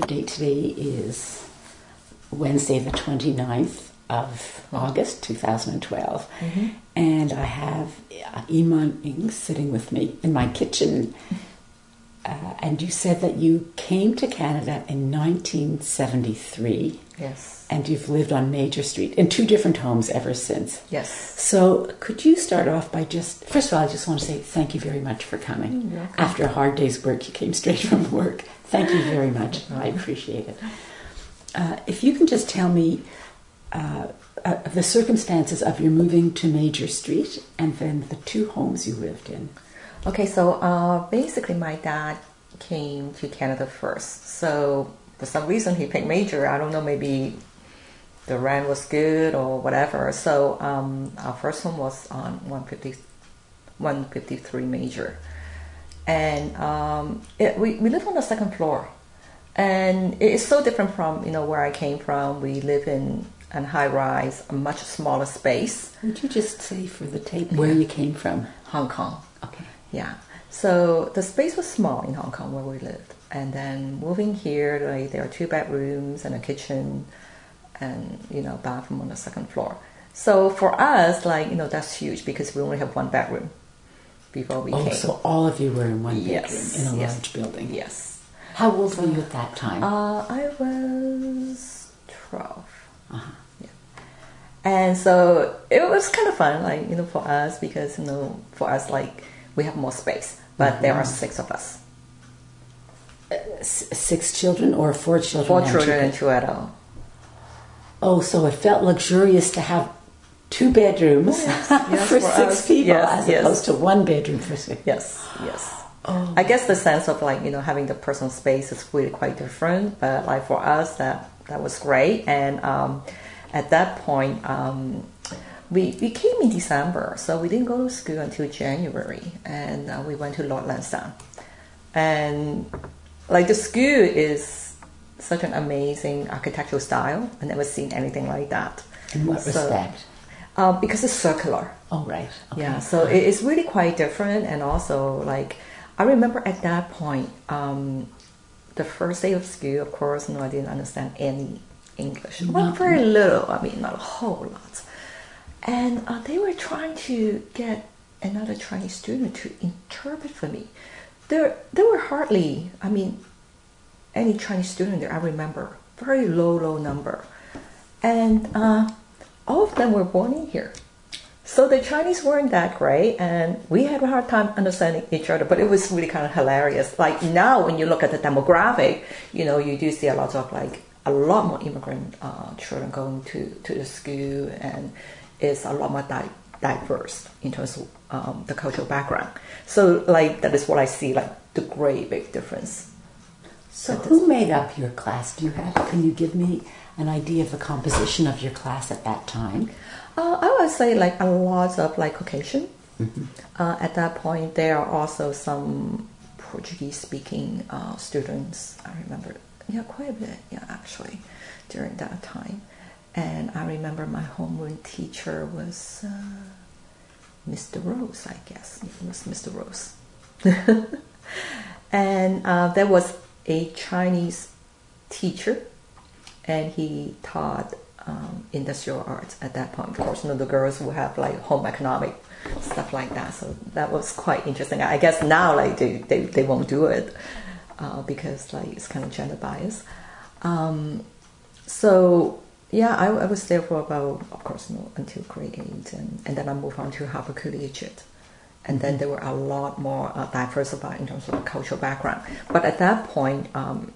date today is Wednesday the 29th of August 2012. And I have Iman Ing sitting with me in my kitchen. And you said that you came to Canada in 1973. Yes. And you've lived on Major Street in 2 different homes ever since. Yes. So could you start off by first of all, I just want to say thank you very much for coming. You're welcome. After a hard day's work, you came straight from work. Thank you very much. I appreciate it. If you can just tell me the circumstances of your moving to Major Street and then the 2 homes you lived in. Okay, so basically my dad came to Canada first. So for some reason he picked Major. I don't know, maybe the rent was good or whatever. So our first home was on 153 Major. And we live on the 2nd floor. And it's so different from, where I came from. We live in a high-rise, a much smaller space. Would you just say for the tape where you came from? Hong Kong. Okay. Yeah. So the space was small in Hong Kong where we lived. And then moving here, there are 2 bedrooms and a kitchen and, bathroom on the 2nd floor. So for us, that's huge because we only have 1 bedroom before we came. So all of you were in 1 bedroom Yes, in a yes, large building. Yes. How old were you at that time? I was 12. Uh-huh. Yeah. And so it was kind of fun, for us because, for us, we have more space, but there are 6 of us. 6 children or 4 children? 4 children and 2 adults. Oh, so it felt luxurious to have 2 bedrooms for 6 people as opposed to 1 bedroom for 6. Yes. Oh. I guess the sense of having the personal space is really quite different, but for us that was great. And at that point, we came in December, so we didn't go to school until January, and we went to Lord Lansdowne. And the school is such an amazing architectural style. I've never seen anything like that. In what respect? Because it's circular. Oh, right. Okay. Yeah, so it's really quite different. And also, I remember at that point, the first day of school, of course, I didn't understand any English. Not very little, not a whole lot. And they were trying to get another Chinese student to interpret for me. There were hardly, any Chinese student there, I remember. Very low number. And all of them were born in here. So the Chinese weren't that great, and we had a hard time understanding each other, but it was really kind of hilarious. Now, when you look at the demographic, you do see a lot more immigrant children going to the school, and it's a lot more diverse in terms of the cultural background. So, that is what I see, the great big difference. So who made up your class? Can you give me an idea of the composition of your class at that time? I would say a lot of Caucasian. Mm-hmm. At that point, there are also some Portuguese-speaking students. I remember, quite a bit, actually, during that time. And I remember my homeroom teacher was Mr. Rose, I guess. It was Mr. Rose. And there was a Chinese teacher, and he taught industrial arts at that point. Of course, the girls will have home economic stuff like that. So that was quite interesting. I guess now they won't do it because it's kind of gender bias. So yeah, I was there for about, of course, until grade 8, and then I moved on to Harvard Collegiate. And then there were a lot more diversified in terms of cultural background. But at that point,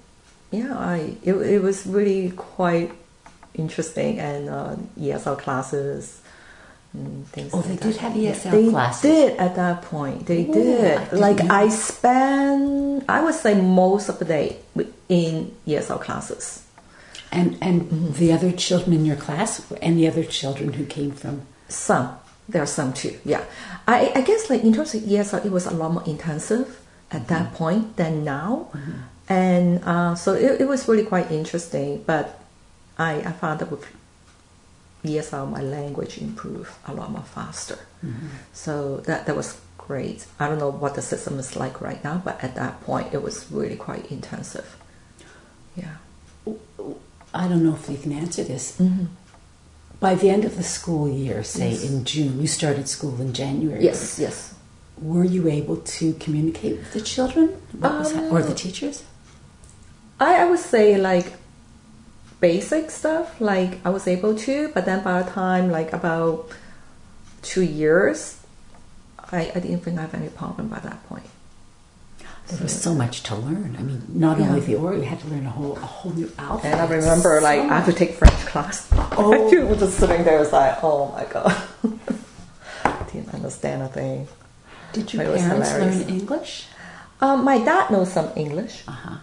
it was really quite interesting, and ESL classes and things. Oh, they did have ESL they classes. They did at that point. They did. I spent, I would say, most of the day in ESL classes. And the other children in your class, and the other children who came from? Some. There are some too, yeah. I guess in terms of ESL, it was a lot more intensive at that point than now. Mm-hmm. And so it was really quite interesting, but I found that with ESL, my language improved a lot more faster. Mm-hmm. So that was great. I don't know what the system is like right now, but at that point, it was really quite intensive. Yeah. I don't know if you can answer this. Mm-hmm. By the end of the school year, say in June, you started school in January. Yes. Were you able to communicate with the children or the teachers? I would say like basic stuff, like I was able to, but then by the time like about 2 years, I didn't think I have any problem by that point. There was so much to learn. I mean, not only the Oreo, you had to learn a whole new alphabet. And I remember like I had to take French class. I was just sitting there, was like, oh my god. Didn't understand a thing. Did your parents learn English? My dad knows some English.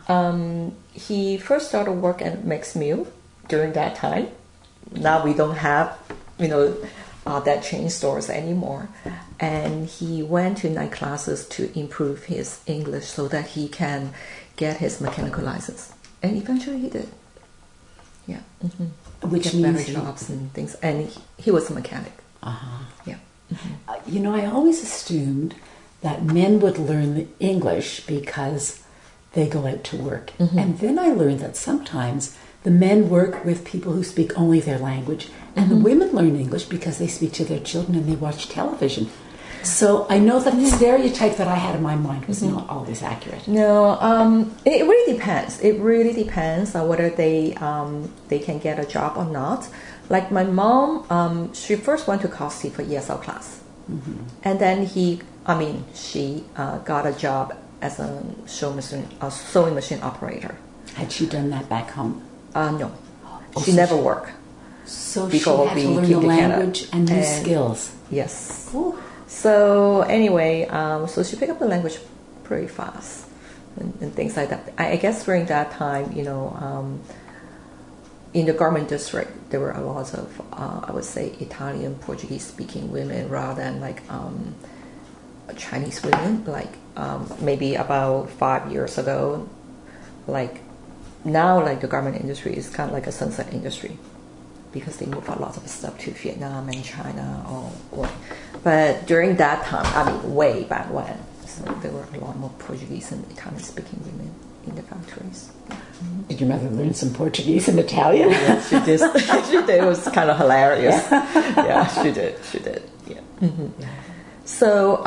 He first started work at Mixed Meal during that time. Now we don't have, that chain stores anymore. And he went to night classes to improve his English so that he can get his mechanical license. And eventually he did. Yeah. Mm-hmm. Which get means better jobs and things. And he was a mechanic. Yeah. Mm-hmm. I always assumed that men would learn English because they go out to work. Mm-hmm. And then I learned that sometimes the men work with people who speak only their language, and the women learn English because they speak to their children and they watch television. So I know that the stereotype that I had in my mind was not always accurate. No, it really depends. It really depends on whether they can get a job or not. Like my mom, she first went to Costi for ESL class. Mm-hmm. And then she got a job as a sewing machine operator. Had she done that back home? No. She never worked. So she had to learn the language and new skills. Yes. Ooh. So anyway, so she picked up the language pretty fast and things like that. I guess during that time, in the garment district, there were a lot of, I would say, Italian, Portuguese-speaking women rather than like Chinese women. Like maybe about 5 years ago, like now, like the garment industry is kind of like a sunset industry because they move a lot of stuff to Vietnam and China. But during that time, way back when, so there were a lot more Portuguese and Italian-speaking women in the factories. Did your mother learn some Portuguese and Italian? Yeah, she did. She did. It was kind of hilarious. Yeah, she did. Yeah. Mm-hmm. So,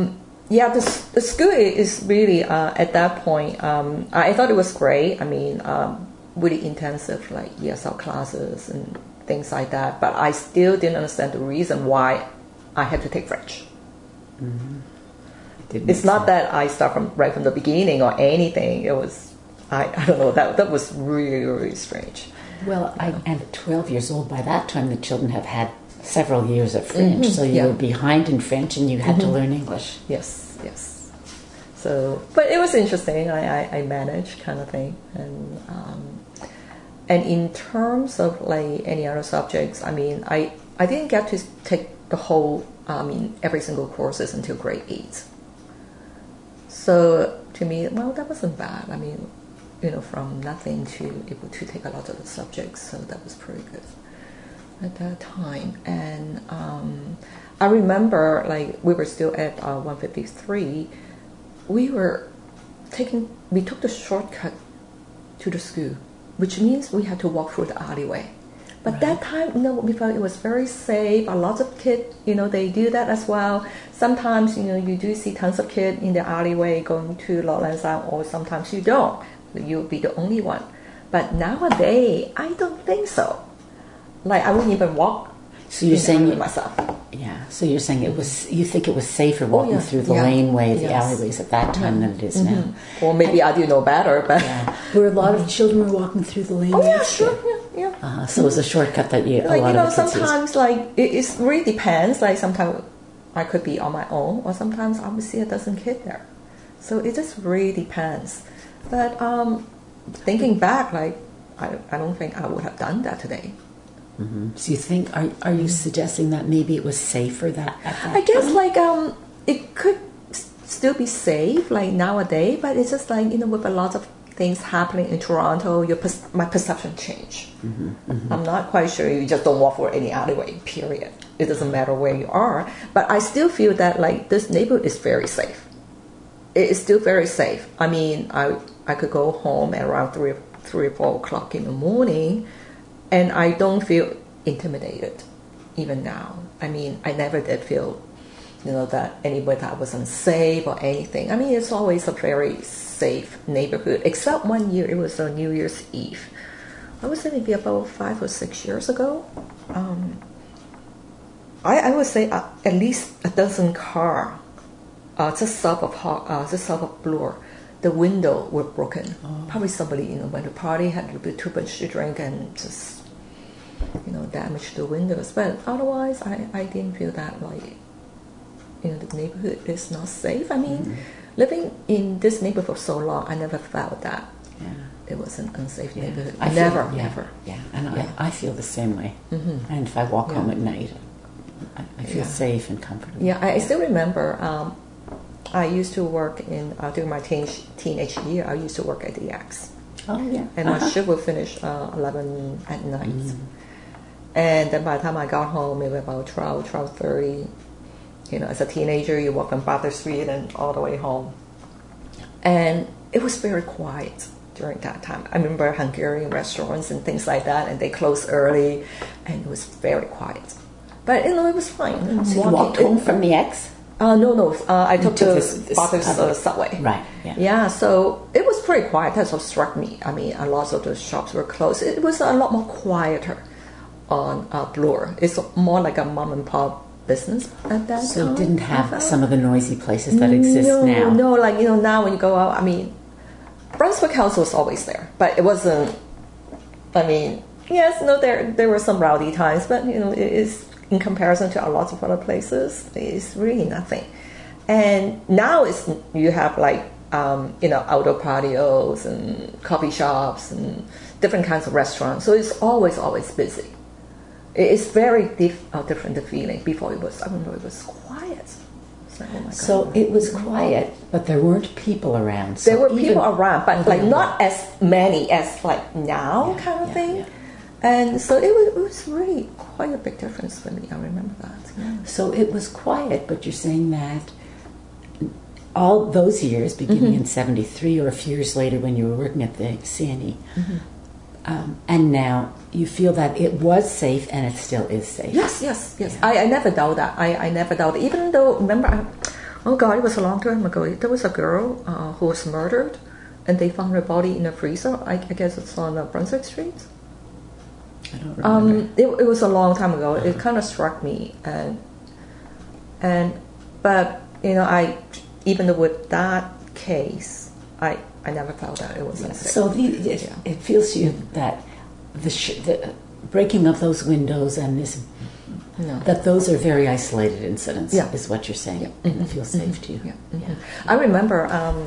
the school is really, at that point, I thought it was great. I mean, really intensive, like ESL classes and things like that. But I still didn't understand the reason why I had to take French. Mm-hmm. It's not that I start right from the beginning or anything. It was, I don't know, that was really, really strange. Well, and at 12 years old, by that time, the children have had several years of French. Mm-hmm. So you were behind in French and you had to learn English. Yes. So, but it was interesting. I managed kind of thing. And in terms of like any other subjects, I mean, I didn't get to take the whole, every single courses until grade 8. So to me, well, that wasn't bad. I mean, from nothing to able to take a lot of the subjects, so that was pretty good at that time. And I remember, like, we were still at 153. We took the shortcut to the school, which means we had to walk through the alleyway. But that time, we felt it was very safe. A lot of kids, they do that as well. Sometimes, you do see tons of kids in the alleyway going to Lo Lan Sang, or sometimes you don't. You'll be the only one. But nowadays, I don't think so. Like, I wouldn't even walk. So you're saying myself. Yeah. So you're saying you think it was safer walking through the laneway, the alleyways at that time than it is now. Or maybe I do know better, but were a lot of children were walking through the laneways? Oh yeah, sure. Yeah. So it was a shortcut that a lot of sometimes like it really depends. Like sometimes I could be on my own, or sometimes I would see a dozen kids there. So it just really depends. But thinking back, like I don't think I would have done that today. Mm-hmm. So you think, are you suggesting that maybe it was safer at that I guess time? Like it could still be safe like nowadays, but it's just like with a lot of things happening in Toronto, my perception changed. Mm-hmm. Mm-hmm. I'm not quite sure. You just don't walk for any alleyway, period. It doesn't matter where you are, but I still feel that like this neighborhood is very safe. It is still very safe. I mean, I could go home at around 3 or 4 o'clock in the morning, and I don't feel intimidated even now. I mean, I never did feel, that anybody thought I was unsafe or anything. I mean, it's always a very safe neighborhood, except one year, it was on New Year's Eve. I would say maybe about 5 or 6 years ago. I would say at least a dozen car just south of Bloor. The window were broken. Oh. Probably somebody, went to party, had a little bit too much to drink, and just, damaged the windows. But otherwise, I didn't feel that like, the neighborhood is not safe. I mean, living in this neighborhood for so long, I never felt that it was an unsafe neighborhood. Never. Yeah, and I feel the same way. Mm-hmm. And if I walk home at night, I feel safe and comfortable. Yeah, I still remember. I used to work during my teenage year. I used to work at the X. Oh yeah. And my shift would finish 11 at night. Mm-hmm. And then by the time I got home, maybe about 12:30. As a teenager, you walk on Bathurst Street and all the way home. And it was very quiet during that time. I remember Hungarian restaurants and things like that, and they closed early, and it was very quiet. But it was fine. So you walked home from the X? No. I took the Bathurst subway. Right. Yeah. So it was pretty quiet. That's what struck me. I mean, a lot of the shops were closed. It was a lot more quieter on Bloor. It's more like a mom and pop business at that time. So it didn't have some of the noisy places that exist now. No, like now when you go out, I mean, Brunswick House was always there, but it wasn't. I mean, yes, there were some rowdy times, but it is in comparison to a lot of other places, it's really nothing. And now you have like outdoor patios and coffee shops and different kinds of restaurants. So it's always busy. It's very different the feeling. Before it was quiet. It's like, oh my God. So it was quiet, but there weren't people around. So there were people around, but like not as many as like now kind of thing. Yeah. And so it was really quite a big difference for me. I remember that. Yeah. So it was quiet, but you're saying that all those years, beginning in 73 or a few years later when you were working at the CNE, and now you feel that it was safe and it still is safe. Yes. Yeah. I never doubt that. I never doubt it. Even though, remember, oh God, it was a long time ago. There was a girl who was murdered, and they found her body in a freezer. I guess it's on Brunswick Street. I don't remember. It was a long time ago. It kind of struck me, but I even with that case, I never felt that it was unsafe. So it feels to you that the breaking of those windows and that those are very isolated incidents. Is what you're saying. Yeah. And it feels safe to you. Yeah. Mm-hmm. I remember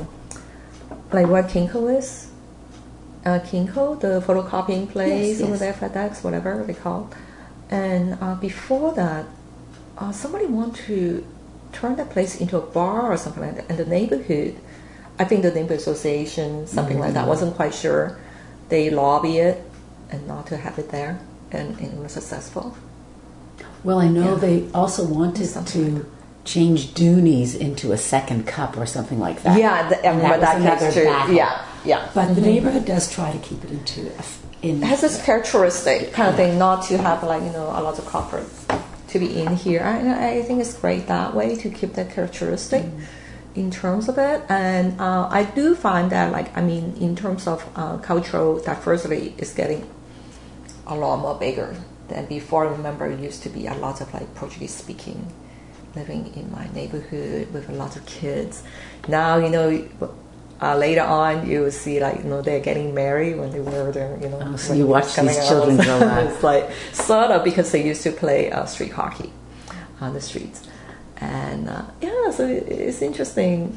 like what Kinko is. Kinko, the photocopying place over there, FedEx, whatever they call. And before that, somebody wanted to turn that place into a bar or something like that. And the neighborhood, I think the neighborhood association, something like that, wasn't quite sure. They lobbied it and not to have it there, and it was successful. Well, I know they also wanted to change Dooney's into a second cup or something like that. Yeah, I remember that case too. Yeah. But the neighborhood does try to keep it it has this characteristic kind of thing, not to have like a lot of corporate to be in here. I think it's great that way to keep that characteristic in terms of it. And I do find that in terms of cultural diversity, is getting a lot more bigger than before. I remember it used to be a lot of like Portuguese speaking living in my neighborhood with a lot of kids. Now later on, you will see they're getting married when they were there. So you watch these children grow up. It's like sort of because they used to play street hockey on the streets, and so it's interesting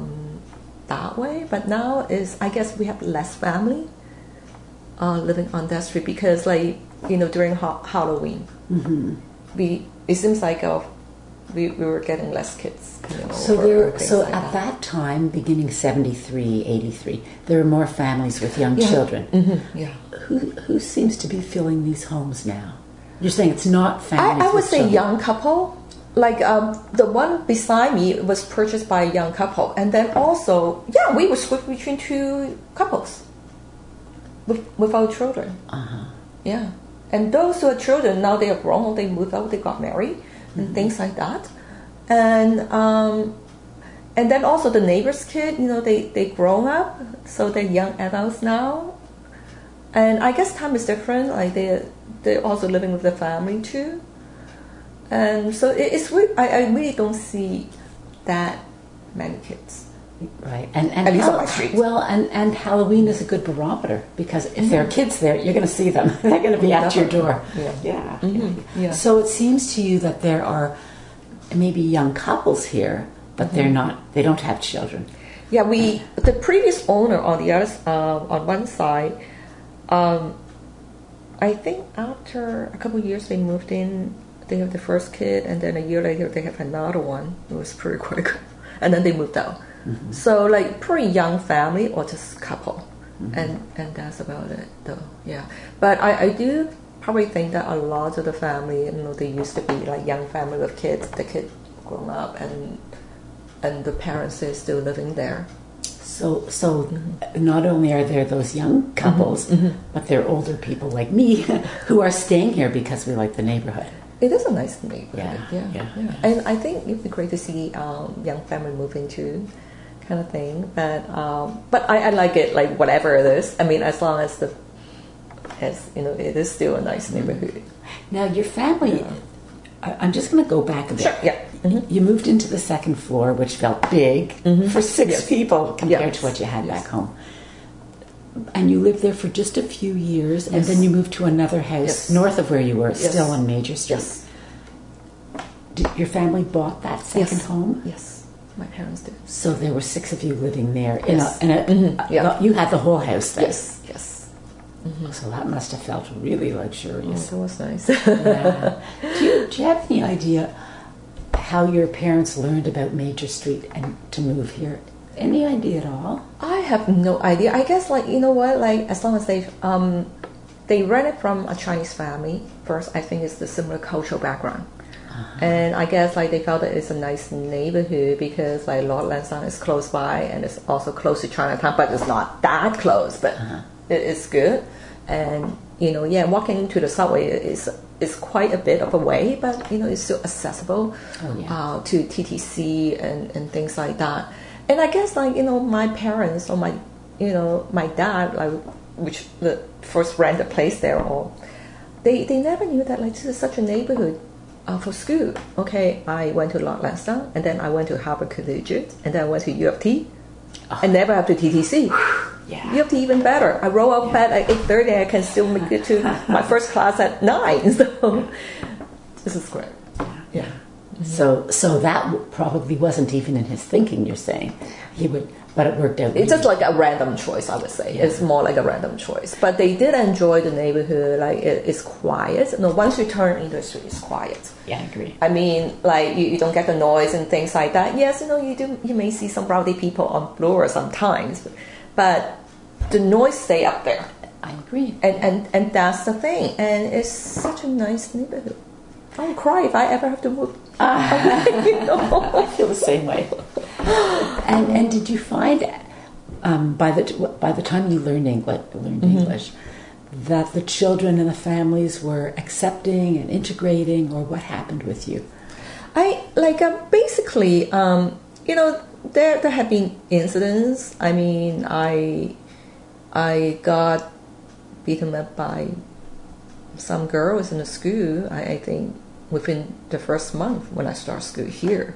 that way. But now I guess we have less family living on that street because during Halloween, it seems like we were getting less kids. So at that time, beginning 73, 83, there were more families with young children. Mm-hmm. Yeah. Who seems to be filling these homes now? You're saying it's not families I would say children. Young couple. Like the one beside me was purchased by a young couple. And then also, we would switch between two couples. without children. Yeah. And those who are children, now they are grown, they moved out, they got married, and things like that. And then also the neighbor's kid, they grown up, so they're young adults now. And I guess time is different, like they're also living with their family too. And so it's really, I really don't see that many kids. Right, and at least on my street. Well, and Halloween is a good barometer, because if there are kids there, you're going to see them. They're going to be at your door. Yeah. So it seems to you that there are maybe young couples here, but they don't have children. Yeah, the previous owner on the other, on one side, I think after a couple of years they moved in. They have the first kid, and then a year later they have another one. It was pretty quick, and then they moved out. So like pretty young family or just couple, and that's about it though. Yeah, but I do probably think that a lot of the family, they used to be like young family with kids. The kid grown up, and the parents are still living there. So not only are there those young couples, but there are older people like me who are staying here because we like the neighborhood. It is a nice neighborhood. Yeah. And I think it'd be great to see young family move into, kind of thing. But I like it, like whatever it is. I mean, as long as it is still a nice neighborhood. Now your family, I'm just going to go back a bit. Sure. Yeah. You moved into the second floor, which felt big for six people compared to what you had back home. And you lived there for just a few years, and then you moved to another house north of where you were, still on Major Street. Yes. Did your family bought that second home? Yes, my parents did. So there were six of you living there. Yes. You had the whole house there. Yes. So that must have felt really luxurious. It was nice. Yeah. Do you have any idea how your parents learned about Major Street and to move here? Any idea at all? I have no idea. I guess, like, as long as they rented from a Chinese family first, I think it's the similar cultural background. And I guess, like, they felt that it's a nice neighborhood because, like, Lord Lansdowne is close by and it's also close to Chinatown, but it's not that close, but it is good. And, walking to the subway is quite a bit of a way, but, it's still accessible to TTC and things like that. And I guess, like, my parents or my dad, like, which the first rented place there, or they never knew that, like, this is such a neighborhood for school. Okay, I went to Lord Lansdowne, and then I went to Harvard Collegiate, and then I went to U of T. I never have to TTC. U of T even better. I roll out bed at 8:30. I can still make it to my first class at 9. So this is great. Yeah. So that probably wasn't even in his thinking, you're saying. But it worked out. It's just like a random choice, I would say. Yeah. It's more like a random choice. But they did enjoy the neighborhood. Like, it's quiet. Once you turn into the street, it's quiet. Yeah, I agree. I mean, like, you don't get the noise and things like that. Yes, you may see some rowdy people on Bloor sometimes, but the noise stay up there. I agree. And that's the thing. And it's such a nice neighborhood. I'll cry if I ever have to move. I feel the same way. And did you find by the time you learned English that the children and the families were accepting and integrating, or what happened with you? I basically there have been incidents. I mean, I got beaten up by some girls in the school. I think within the first month when I started school here.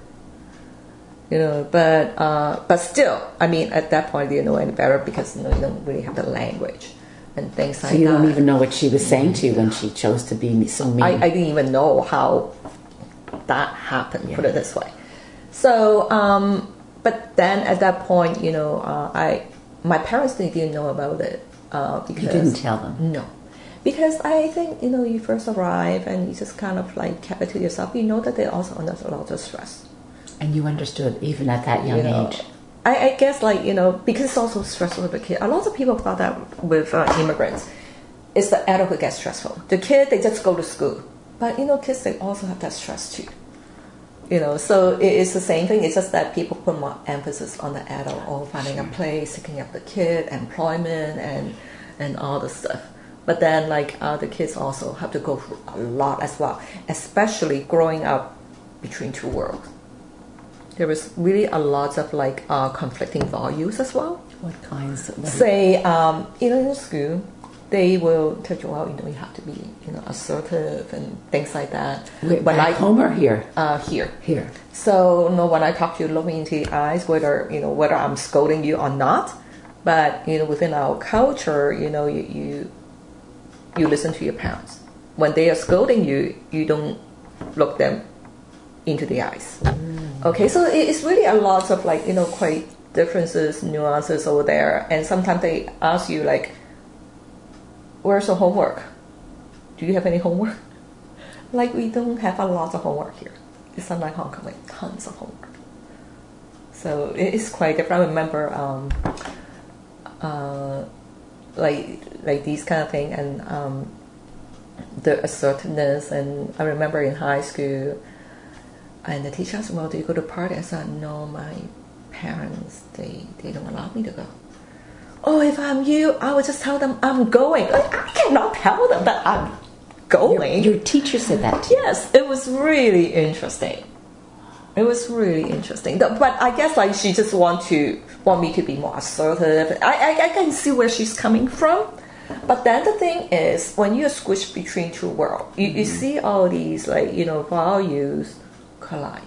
But still, I mean, at that point, I didn't know any better because you don't really have the language and things like that. So you don't even know what she was saying to you when she chose to be so mean. I didn't even know how that happened, put it this way. So, but then at that point, my parents didn't know about it. Because you didn't tell them? No. Because I think, you first arrive and you just kind of like kept it to yourself. You know that they're also under a lot of stress. And you understood even at that young age? I guess, because it's also stressful with the kid. A lot of people thought that with immigrants, it's the adult who gets stressful. The kid, they just go to school. But, kids, they also have that stress too. So it's the same thing. It's just that people put more emphasis on the adult, or finding a place, taking up the kid, employment, and all the stuff. But then like the kids also have to go through a lot as well, especially growing up between two worlds. There was really a lot of like conflicting values as well. What kinds? Say, in school, they will tell you, well, you have to be, assertive and things like that. Wait, back home or here? Here. Here. So, when I talk to you, look me into the eyes, whether I'm scolding you or not. But within our culture, you listen to your parents. When they are scolding you, you don't look them into the eyes. Okay, so it's really a lot of like quite differences, nuances over there. And sometimes they ask you like, where's the homework? Do you have any homework? Like, we don't have a lot of homework here. It's not like Hong Kong, like tons of homework. So it's quite different. I remember like these kind of thing, and the assertiveness. And I remember in high school, and the teacher asked, well, do you go to party? I said, no, my parents, they don't allow me to go. Oh, if I'm you, I would just tell them I'm going. Like, I cannot tell them that I'm going. Your teacher said that to you? Yes, it was really interesting. It was really interesting. But I guess like she just want me to be more assertive. I can see where she's coming from. But then the thing is, when you're squished between two worlds, you see all these like values collide,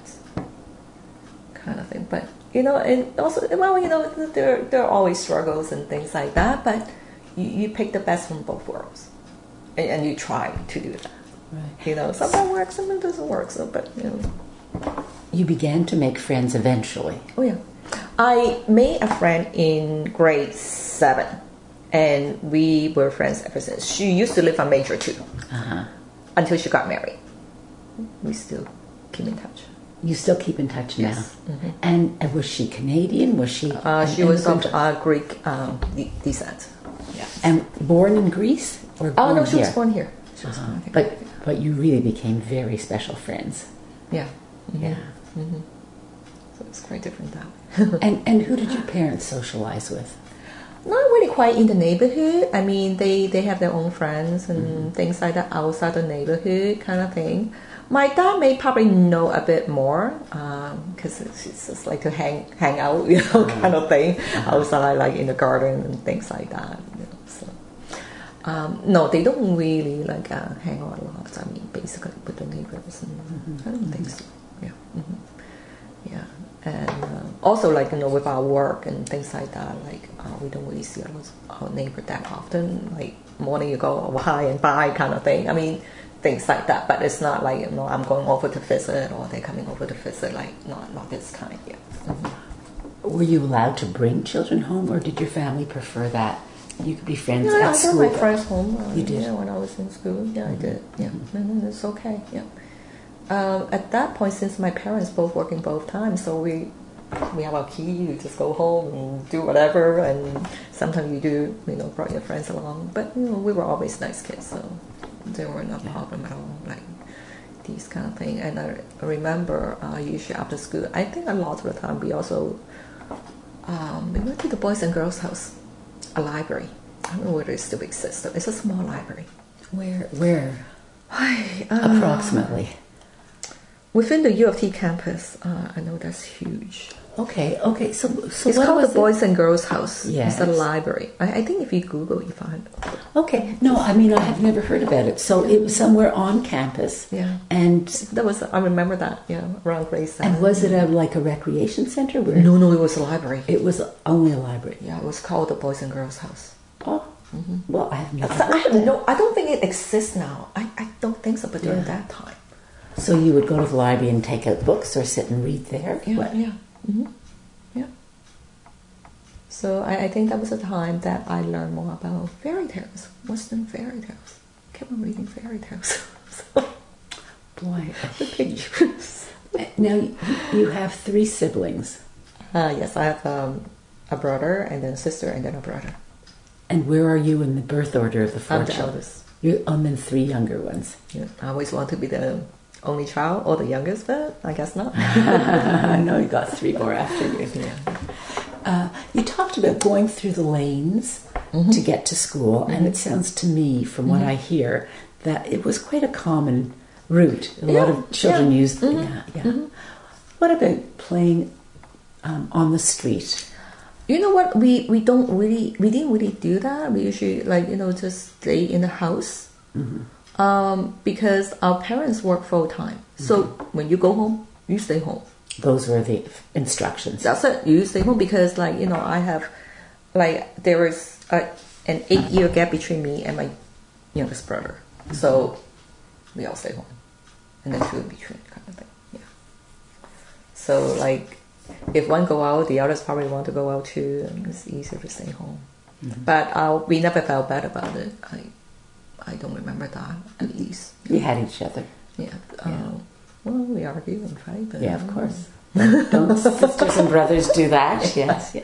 kind of thing. But and also, well, there are always struggles and things like that. But you pick the best from both worlds, and you try to do that. Right. Sometimes works, sometimes doesn't work. So, but you began to make friends eventually. Oh yeah, I made a friend in grade 7, and we were friends ever since. She used to live on Major too, until she got married. We still keep in touch. You still keep in touch now? Yes. Mm-hmm. And was she Canadian? Was she? She was of Greek descent. Yeah. And born in Greece or born no, she here? was born here. She was born here. But you really became very special friends. Yeah. Mm-hmm. Yeah. Mm-hmm. So it's quite different now. And who did your parents socialize with? Not really quite in the neighborhood. I mean, they have their own friends and things like that outside the neighborhood kind of thing. My dad may probably know a bit more because it's just like to hang out, kind of thing outside, like in the garden and things like that. So, no, they don't really like hang out a lot. I mean, basically with the neighbors, and I don't think so. Yeah, yeah, and also like with our work and things like that, like we don't really see our neighbor that often. Like morning you go hi and bye kind of thing. I mean. Things like that, but it's not like I'm going over to visit or they're coming over to visit. Like not this kind. Yeah. Were you allowed to bring children home, or did your family prefer that you could be friends at school? I brought my friends home. You did? Yeah, when I was in school. Yeah, I did. Yeah, and it's okay. Yeah. At that point, since my parents both working both times, so we have our key. You just go home and do whatever, and sometimes you do brought your friends along. But we were always nice kids, so. There were no problem at all, like these kind of thing. And I remember usually after school, I think a lot of the time we also we went to the Boys and Girls House, a library. I don't know whether it still exists. It's a small library. Where? Approximately. Within the U of T campus. I know that's huge. Okay. So it's called the Boys and Girls House. Yes. It's a library. I think if you Google, you find it. Okay. No, I mean I have never heard about it. So it was somewhere on campus. Yeah. And I remember that. Yeah, around grade 7. And was it like a recreation center? No, it was a library. It was only a library. Yeah, it was called the Boys and Girls House. Oh. Mm-hmm. Well, I have never heard of it. I don't think it exists now. I don't think so. But during that time. So you would go to the library and take out books or sit and read there? Yeah. Yeah. Mm-hmm. Yeah. So I think that was the time that I learned more about fairy tales, Western fairy tales. I kept on reading fairy tales. Boy, the pictures. Now you have 3 siblings. Yes, I have a brother and then a sister and then a brother. And where are you in the birth order of the 4 I'm the children? eldest. You're then 3 younger ones. Yeah, I always want to be the only child or the youngest, but I guess not. I know you got 3 more after you. Yeah. You talked about going through the lanes to get to school. And it sounds to me, from what I hear, that it was quite a common route. A lot of children used What about playing on the street? You know what? We didn't really do that. We usually just stay in the house, because our parents work full time. So when you go home, you stay home. Those were the instructions. That's it. You stay home because I have there is an 8-year gap between me and my youngest brother. So we all stay home, and then 2 in between kind of thing. Yeah. So if one go out, the others probably want to go out too, and it's easier to stay home. But we never felt bad about it. I don't remember that, at least. We had each other. Yeah. Well, we argue and fight, but of course. Don't sisters and brothers do that? Yes.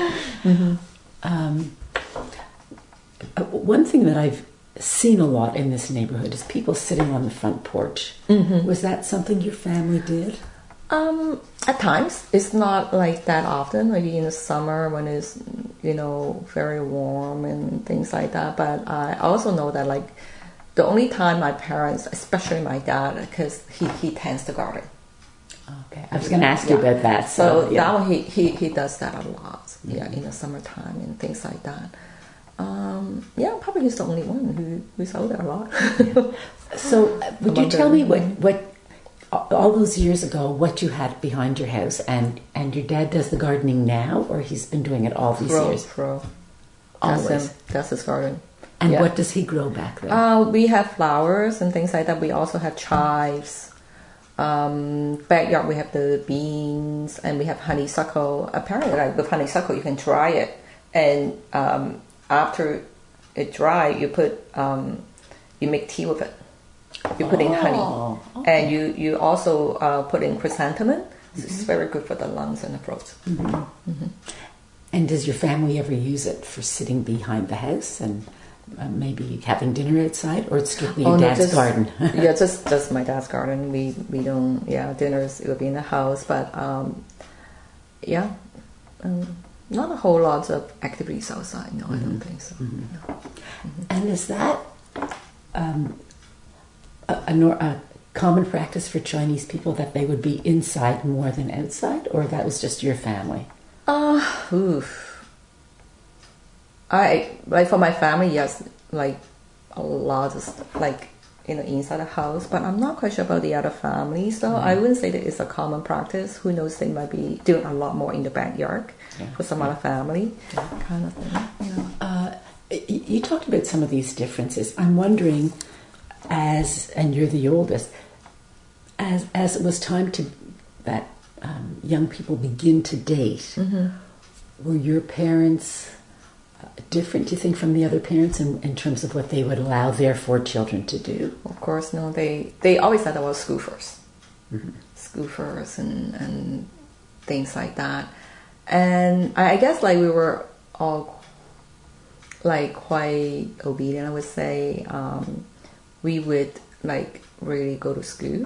One thing that I've seen a lot in this neighborhood is people sitting on the front porch. Was that something your family did? At times. It's not like that often, maybe in the summer when it's, very warm and things like that. But I also know that the only time my parents, especially my dad, because he tends to garden. Okay, I was going to ask you about that. So that one, he does that a lot, in the summertime and things like that. Probably he's the only one who's out there a lot. So would you tell me what all those years ago, what you had behind your house, and your dad does the gardening now, or he's been doing it all these years? Always. That's his garden. And what does he grow back there? We have flowers and things like that. We also have chives. Backyard, we have the beans, and we have honeysuckle. Apparently, with honeysuckle, you can dry it, and after it dry, you put you make tea with it. You put in honey, and you also put in chrysanthemum. So it's very good for the lungs and the throat. And does your family ever use it for sitting behind the house and maybe having dinner outside, or it's strictly your dad's garden? just my dad's garden. We don't. Dinners it will be in the house, but not a whole lot of activities outside. No, I don't think so. No. And is that a common practice for Chinese people that they would be inside more than outside, or that was just your family? I for my family, yes, a lot of inside the house, but I'm not quite sure about the other families. So I wouldn't say that it's a common practice. Who knows? They might be doing a lot more in the backyard for some other family, kind of thing. You talked about some of these differences. I'm wondering, and you're the oldest, as it was time that young people begin to date, were your parents different, do you think, from the other parents in terms of what they would allow their 4 children to do? Of course, no. They always said about school first. School first and things like that. And I guess we were all quite obedient, I would say. We would really go to school.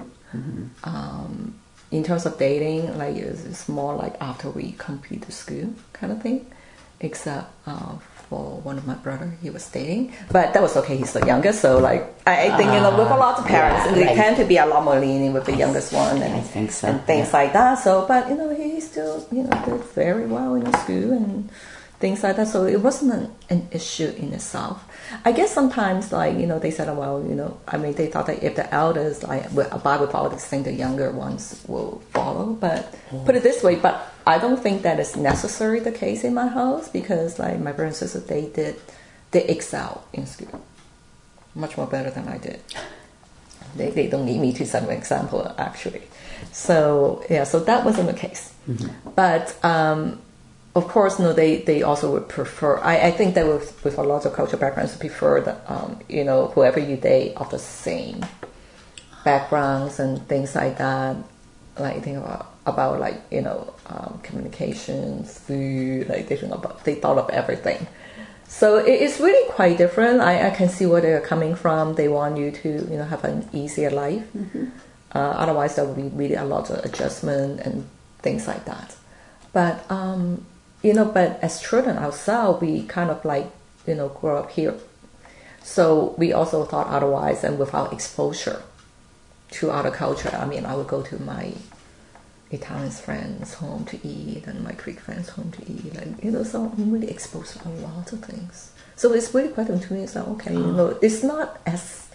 In terms of dating, it's more after we complete the school kind of thing, except for one of my brother, he was dating, but that was okay. He's the youngest, so I think with a lot of parents, they tend to be a lot more lenient with the youngest one, and I think so, and things like that. So, but he still did very well in the school and things like that. So it wasn't an issue in itself. I guess sometimes they said, they thought that if the elders abide with all these things, the younger ones will follow. But put it this way, but I don't think that is necessarily the case in my house, because my brother and sister, they excel in school much more better than I did. They don't need me to set an example, actually. So so that wasn't the case. But of course, they also would prefer. I think that with a lot of cultural backgrounds, prefer that whoever you date of the same backgrounds and things like that. Think about communications, food. They thought of everything. So it's really quite different. I can see where they're coming from. They want you to have an easier life. Otherwise, there would be really a lot of adjustment and things like that. But but as children ourselves, we kind of grew up here. So we also thought otherwise, and without exposure to other culture. I mean, I would go to my Italian friends' home to eat, and my Greek friends' home to eat, so I'm really exposed to a lot of things. So it's really quite to me. So okay, it's not as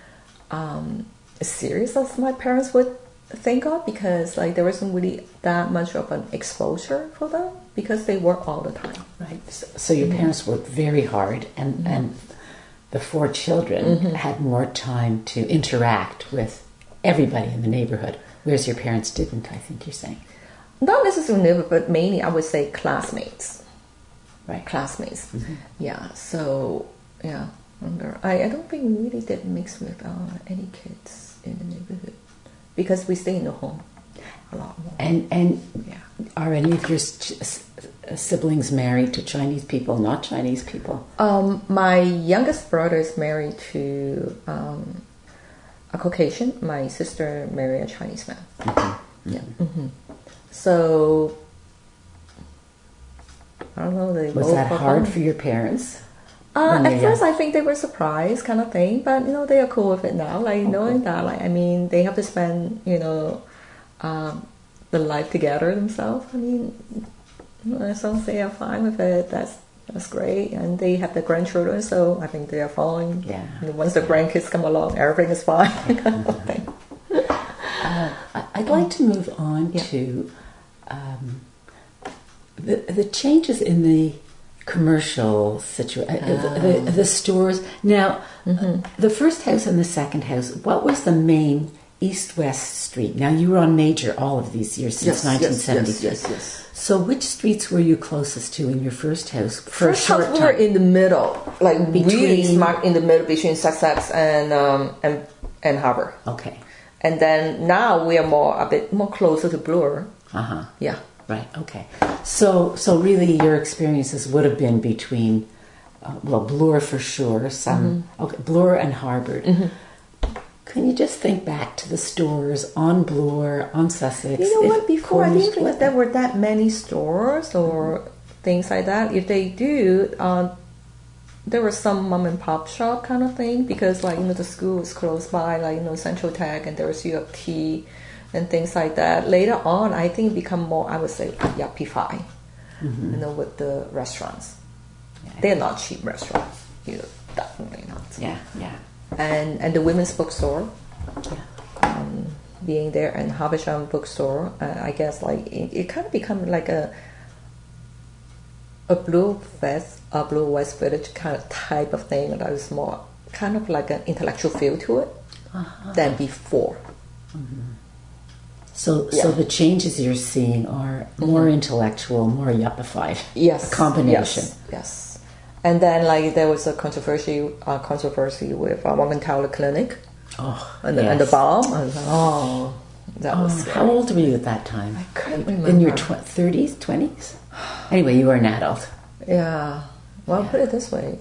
serious as my parents would think of, because like there wasn't really that much of an exposure for them because they work all the time. Right. So your parents worked very hard, and the 4 children had more time to interact with everybody in the neighborhood, whereas your parents didn't, I think you're saying. Not necessarily neighborhood, but mainly I would say classmates. Right. Classmates. Yeah. So, yeah. I don't think we really did mix with any kids in the neighborhood because we stay in the home a lot more. And are any of your siblings married to Chinese people, not Chinese people? My youngest brother is married to a Caucasian. My sister married a Chinese man. Yeah. So I don't know. Was that hard for your parents? At first, I think they were surprised, kind of thing. But they are cool with it now. Like knowing that, I mean, they have to spend, the life together themselves. I mean, as long as they are fine with it, that's great. And they have the grandchildren, so I think they are fine. Yeah. And once the grandkids come along, everything is fine. Kind of thing. I'd like to move on to the changes in the commercial situation, the stores. Now, the first house and the second house, what was the main east-west street? Now, you were on Major all of these years since 1973. Yes. So which streets were you closest to in your first house for first a short house time? We were in the middle, like really smack in the middle between Sussex and Harbour. Okay. And then now we are a bit more closer to Bloor. Yeah. Right. Okay. So really, your experiences would have been between, Bloor for sure. Bloor and Harbour. Can you just think back to the stores on Bloor, on Sussex? You know what? Before I didn't think that there were that many stores or things like that. If they do, there was some mom and pop shop kind of thing because, the school was close by, Central Tech, and there was U of T and things like that. Later on, I think it become more, I would say, yuppie-fi, with the restaurants. Yeah. They're not cheap restaurants. Definitely not. Yeah. And the women's bookstore, being there, and Havisham bookstore, I guess it kind of become like a Blue West Village kind of type of thing that was more kind of like an intellectual feel to it than before. So the changes you're seeing are more intellectual, more yuppified. Yes. Combination. Yes. And then there was a controversy with Morgan Tower Clinic. And the bomb. I was like, that was scary. How old were you at that time? I couldn't remember. In your 30s, 20s? Anyway, you were an adult. Yeah. Well, put it this way.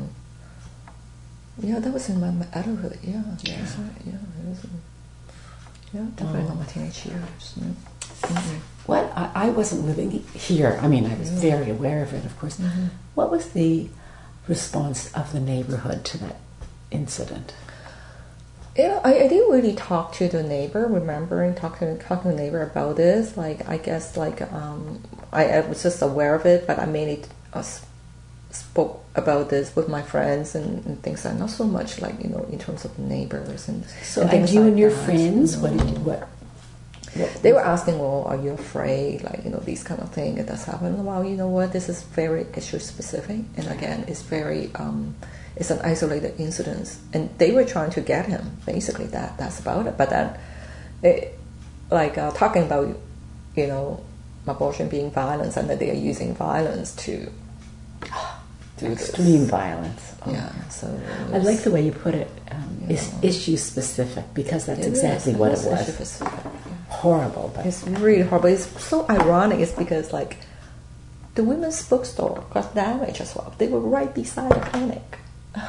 That was in my adulthood. Yeah. That's right. Yeah. It was definitely not my teenage years. Well, I wasn't living here. I mean, I was very aware of it, of course. What was the response of the neighborhood to that incident? I didn't really talk to the neighbor. Remembering talking to the neighbor about this, I guess I was just aware of it, but I mainly spoke about this with my friends and things like not so much in terms of neighbors and so. And you and your friends, what they were asking, well, are you afraid, these kind of things that's happened? Well, you know what, this is very issue specific, and again, it's very it's an isolated incident, and they were trying to get him. Basically, that's about it. But then, talking about abortion being violence, and that they are using violence to do extreme violence. Yeah, so I like the way you put it. It's issue specific because that's exactly what it was. Specific, horrible, but it's really horrible. It's so ironic. It's because the women's bookstore got damaged as well. They were right beside the clinic.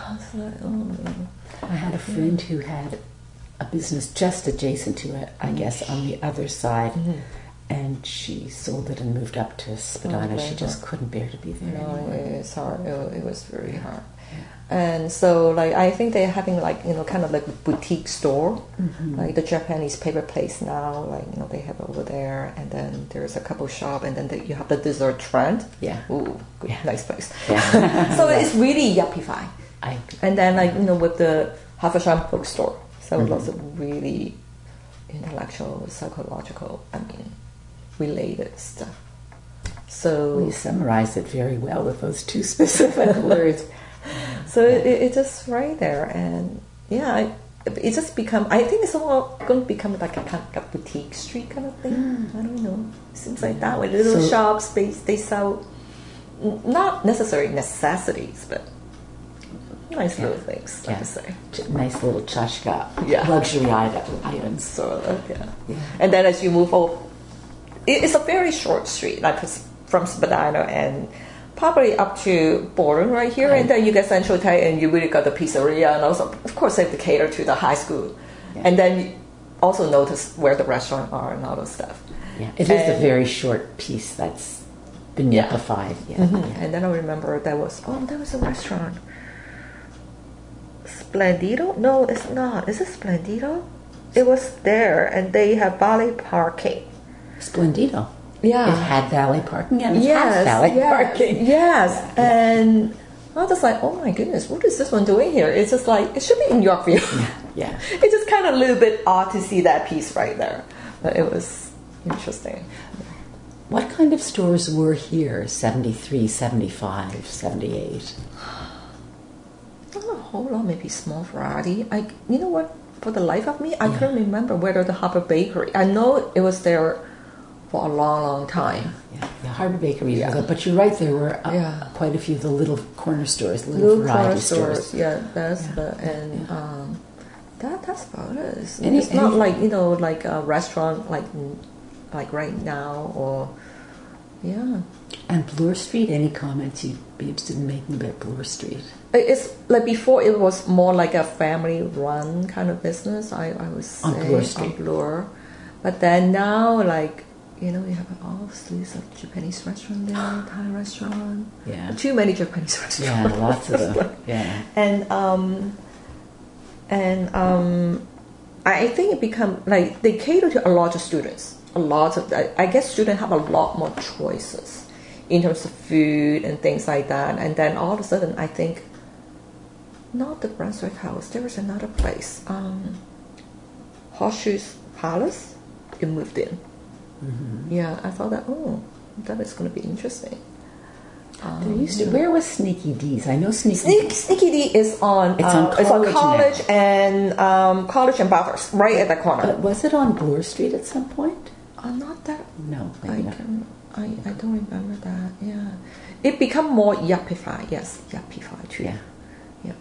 I had a friend who had a business just adjacent to it, I guess, on the other side. and she sold it and moved up to Spadina. She just couldn't bear to be there anymore. It's hard. It was very hard. And so, like, I think they're having, like, kind of like a boutique store, like the Japanese paper place now, like, they have over there, and then there's a couple shop, and then you have the dessert trend. Yeah. Ooh, good, nice place. Yeah. So it's really yuppie-fied. I agree. And then, like, with the Haversham bookstore, so lots of really intellectual, psychological, related stuff. So you summarized it very well with those two specific words. So it's just right there, and it just become. I think it's all going to become like a kind of a boutique street kind of thing. I don't know. It seems like that way. Little shops, they sell not necessarily necessities, but nice little things. Like I say, nice little tchotchke, luxury items. Sort of, And then as you move over, it's a very short street, like from Spadina and probably up to Borden right here, and then you get Central Thai, and you really got the pizzeria, and also, of course, they have to cater to the high school, and then you also notice where the restaurants are and all those stuff. Yeah, it is a very short piece that's been yuppified. And then I remember there was a restaurant, Splendido? No, it's not. Is it Splendido? It was there, and they have valet parking. Splendido. Yeah. It had valet parking and it has valet parking. Yes. And I was just like, oh my goodness, what is this one doing here? It's just like, it should be in Yorkville. Yeah. It's just kind of a little bit odd to see that piece right there. But it was interesting. What kind of stores were here, 73, 75, 78? Not a whole lot, maybe small variety. You know what? For the life of me, I couldn't remember whether the Harbour Bakery. I know it was there for a long, long time. The Harbour Bakery was good, but you're right, there were quite a few of the little corner stores, little variety stores. That's about it. It's not like, like a restaurant like right now, or And Bloor Street, any comments you'd be interested in making about Bloor Street? It's like before it was more like a family run kind of business, I would say, on Bloor Street. On Bloor. But then now, like, you have all sorts of Japanese restaurant there, Thai restaurant. Yeah. Too many Japanese restaurants. Yeah, lots of them. Yeah. And I think it become like they cater to a lot of students. I guess students have a lot more choices in terms of food and things like that. And then all of a sudden, I think, not the Brunswick House, there was another place, Horseshoes Palace, it moved in. Yeah, I thought that is going to be interesting. Where was Sneaky D's? I know Sneaky D is on. It's on College and College and Bathurst, right at that corner. Was it on Bloor Street at some point? Not that. No, I don't remember that. Yeah, it become more yuppified. Yes, yuppified too. Yeah.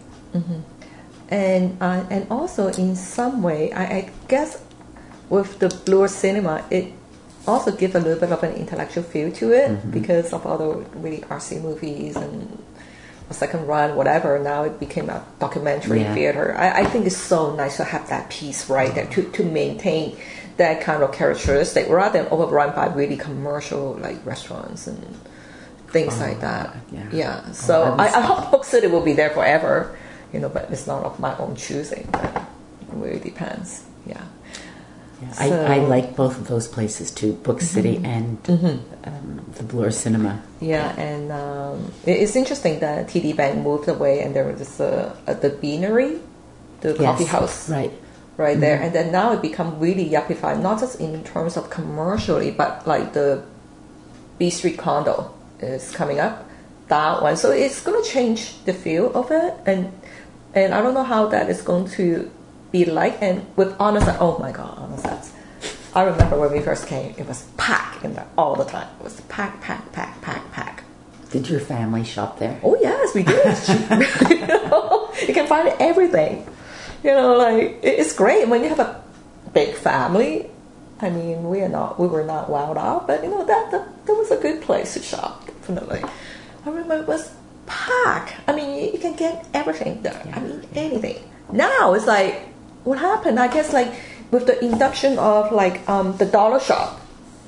And also in some way, I guess with the Bloor Cinema, it also give a little bit of an intellectual feel to it because of all the really artsy movies and a second run, whatever. Now it became a documentary theater. I think it's so nice to have that piece right there to maintain that kind of characteristic rather than overrun by really commercial like restaurants and things like that. Yeah. So I hope Book City will be there forever, but it's not of my own choosing. But it really depends. Yeah. So, I like both of those places too, Book City and the Bloor Cinema. Yeah, and it's interesting that TD Bank moved away, and there was the Beanery, the coffee house, right there, and then now it become really yuppified, not just in terms of commercially, but like the B Street condo is coming up, that one. So it's going to change the feel of it, and I don't know how that is going to be like. And with Honest, oh my god, Honest, I remember when we first came, it was packed in there all the time. It was pack. Did your family shop there? Oh yes, we did. You can find everything. Like it's great when you have a big family. I mean, we were not wowed out, but that was a good place to shop. Definitely, I remember it was packed. I mean, you can get everything there. I mean, anything. Now it's like, what happened? I guess like with the induction of like the dollar shop,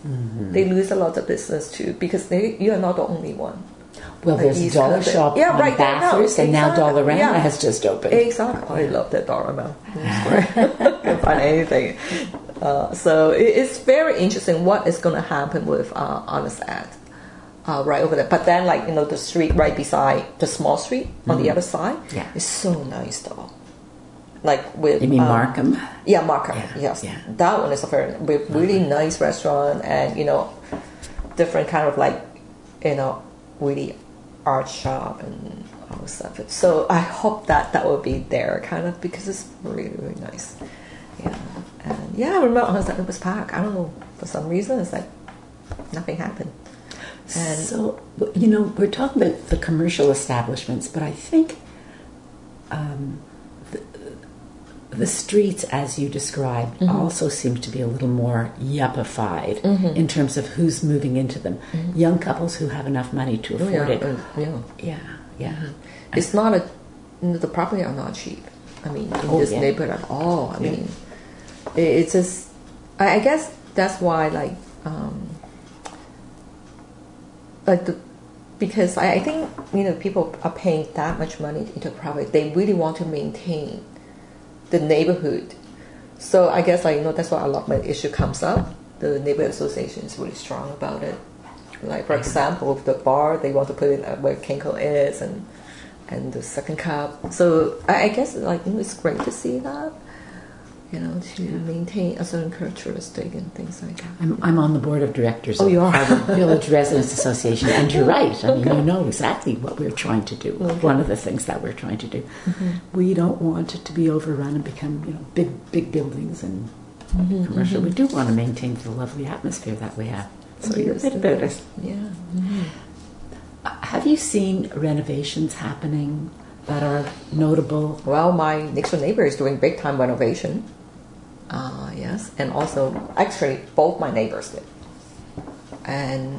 They lose a lot of business too because you are not the only one. Well, Like there's Dollar Shop on Bathurst, and now Dollarama has just opened. Exactly. I love that Dollarama. It's great. Can't find anything. So it's very interesting what is going to happen with Honest Ed right over there. But then, like, you know, the street right beside the small street on the other side is so nice though. Like with you mean Markham? Yeah, Markham. Yes, that one is a very with really nice restaurant and, you know, different kind of, like, you know, really art shop and all stuff. So I hope that will be there, kind of, because it's really, really nice. Yeah, and I remember it was packed. I don't know, for some reason it's like nothing happened. And so, you know, we're talking about the commercial establishments, but I think the streets, as you described, also seem to be a little more yuppified in terms of who's moving into them. Young couples who have enough money to afford it. It's not the property are not cheap. I mean, in this neighborhood at all. I mean, it's just. I guess that's why, because I think, you know, people are paying that much money into property. They really want to maintain the neighborhood. So I guess, like, you know, that's why a lot of my issue comes up. The neighborhood association is really strong about it. Like, for example, with the bar, they want to put it where Kinko is and the second cup. So I guess, like, you know, it's great to see that, you know, to maintain a certain characteristic and things like that. I'm on the board of directors of Harvard Village Residents Association, and you're right. I mean, you know exactly what we're trying to do. One of the things that we're trying to do. We don't want it to be overrun and become, you know, big buildings and commercial. We do want to maintain the lovely atmosphere that we have. So you're right about it. Yeah. Have you seen renovations happening that are notable? Well, my next door neighbor is doing big time renovation. Yes, and also actually both my neighbors did. And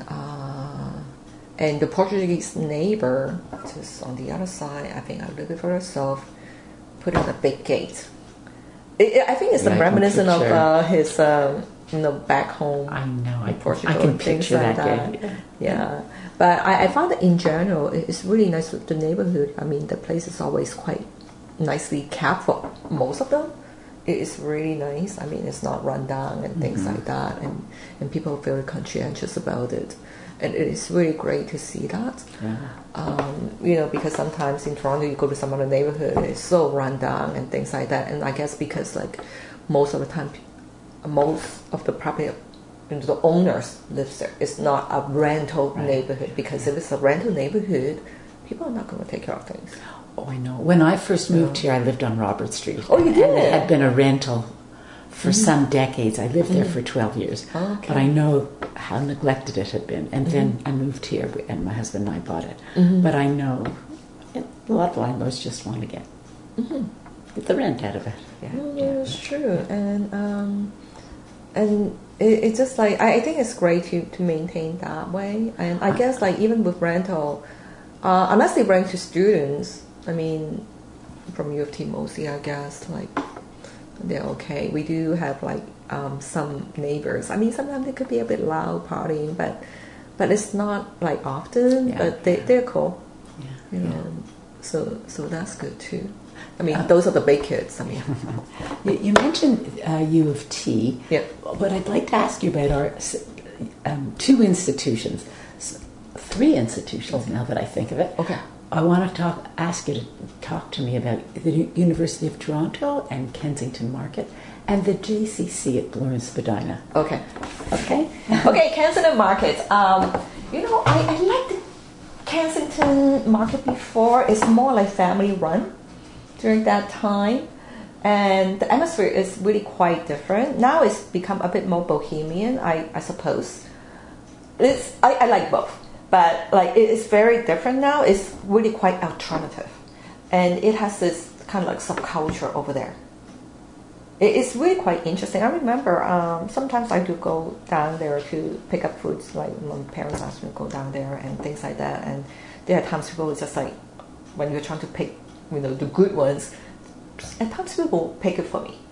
the Portuguese neighbor, just on the other side, I think a little bit further south, put in a big gate. I think it's reminiscent of his, you know, back home. I know. In Portugal, I can picture like that. Yeah. But I found that in general, it's really nice with the neighborhood. I mean, the place is always quite nicely kept for most of them. It is really nice. I mean, it's not run down and things like that. And people are very conscientious about it. And it is really great to see that. You know, because sometimes in Toronto, you go to some other neighborhood, it's so run down and things like that. And I guess because, like, most of the time, most of the property, you know, the owners live there. It's not a rental neighborhood, because if it's a rental neighborhood, people are not going to take care of things. Oh, I know. When I first moved here, I lived on Robert Street. Oh, you did? And it had been a rental for some decades. I lived there for 12 years. Okay. But I know how neglected it had been. And then I moved here, and my husband and I bought it. But I know a lot of landlords just want to get the rent out of it. It's true. And it's just like, I think it's great to maintain that way. And I guess, like, even with rental, unless they rent to students, I mean, from U of T mostly, I guess, like, they're okay. We do have, like, some neighbors. I mean, sometimes they could be a bit loud partying, but it's not, like, often. But they're cool. You know, so that's good too. I mean, those are the big kids. I mean, you mentioned U of T. Yeah. But I'd like to ask you about our two institutions, three institutions now that I think of it. Okay. I want to ask you to talk to me about the University of Toronto and Kensington Market, and the JCC at Lawrence Spadina. Okay. Okay, Kensington Market. You know, I liked the Kensington Market before. It's more like family run during that time, and the atmosphere is really quite different. Now it's become a bit more bohemian, I suppose. I like both. But, like, it is very different now. It's really quite alternative. And it has this kind of, like, subculture over there. It's really quite interesting. I remember sometimes I do go down there to pick up foods. Like, my parents asked me to go down there and things like that. And there are times people just, like, when you're trying to pick, you know, the good ones, at times people pick it for me.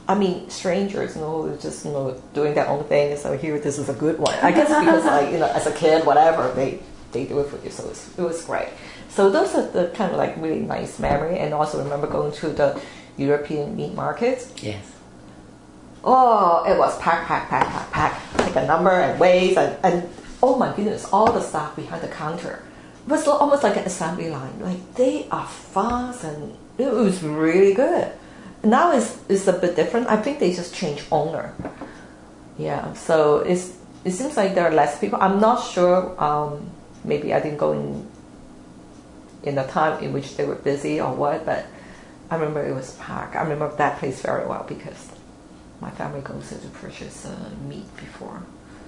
I mean, strangers, just doing their own thing. So here, this is a good one. I guess because like as a kid, whatever they do it for you, so it was great. So those are the kind of like really nice memory, and also remember going to the European meat markets. Yes. Oh, it was pack. Take a number and weighs and oh my goodness, all the staff behind the counter. It was almost like an assembly line. Like they are fast and it was really good. Now it's a bit different. I think they just changed owner. Yeah, so it seems like there are less people. I'm not sure. Maybe I didn't go in the time in which they were busy or what, but I remember it was packed. I remember that place very well because my family goes to purchase meat before.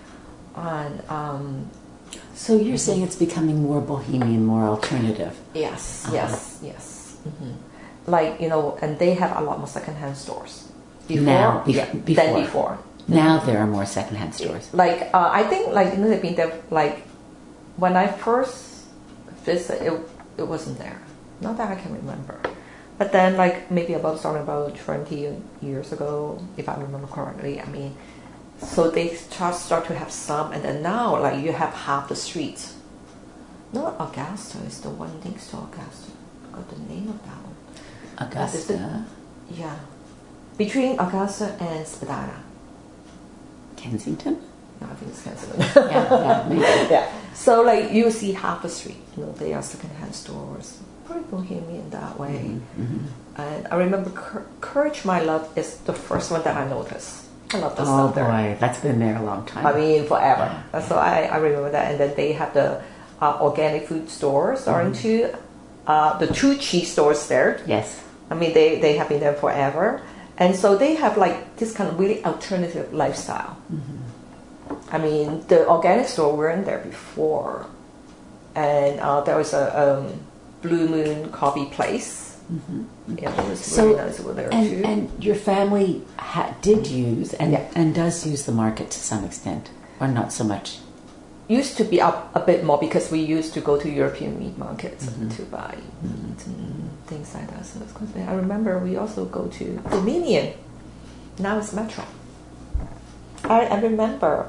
And so you're saying it's becoming more bohemian, more alternative. Yes. Mm-hmm. Like and they have a lot more secondhand stores before. Than before. Now there are more secondhand stores. Like I think like they've been there. Like when I first visited, it wasn't there. Not that I can remember. But then like maybe starting about 20 years ago, if I remember correctly. I mean, so they just start to have some, and then now like you have half the street. Not Augusta, it's the one next to Augusta. I got the name of that one. Augusta? Yeah. Between Augusta and Spadina. Kensington? No, I think it's Kensington. Yeah, maybe. Yeah. So like you see half the street, they are second-hand stores. Pretty bohemian that way. Mm-hmm. And I remember Courage My Love is the first one that I noticed. I love the stuff there. Oh boy, that's been there a long time. I mean, forever. Yeah. So I remember that. And then they have the organic food store starting to, the 2 cheese stores there. Yes. I mean, they have been there forever. And so they have like this kind of really alternative lifestyle. Mm-hmm. I mean, the organic store weren't there before. And there was a Blue Moon coffee place. Mm-hmm. Yeah, it was really nice over there too. And your family did use and does use the market to some extent, or not so much? Used to be up a bit more because we used to go to European meat markets to buy meat and things like that. So it's quite bad. I remember we also go to Dominion. Now it's Metro. I remember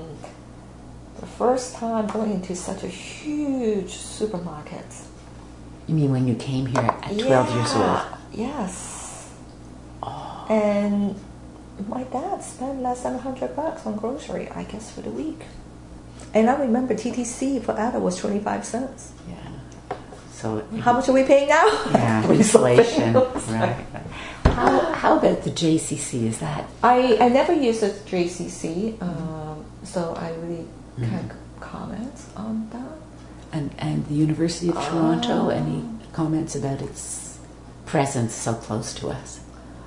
the first time going into such a huge supermarket. You mean when you came here at 12 years old? Yes. Oh. And my dad spent less than $100 on grocery, I guess, for the week. And I remember TTC for adult was 25 cents. Yeah. So how much are we paying now? Yeah, inflation. Right. How about the JCC? Is that? I never used the JCC, so I really can't comment on that. And the University of Toronto, any comments about its presence so close to us?